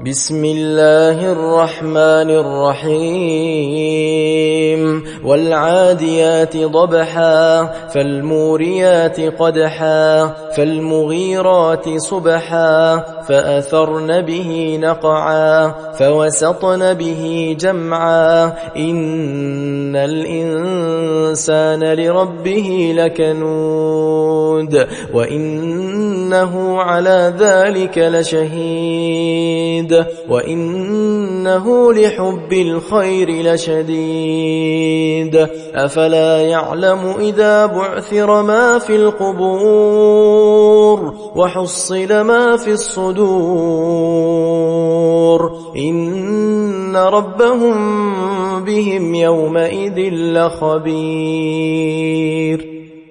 بسم الله الرحمن الرحيم والعاديات ضبحا فالموريات قدحا فالمغيرات صبحا فأثرن به نقعا فوسطن به جمعا إن الإنسان لربه لكنود وإنه على ذلك لشهيد وإنه لحب الخير لشديد أفلا يعلم إذا بعثر ما في القبور وحصل ما في الصدور إن ربهم بهم يومئذ لخبير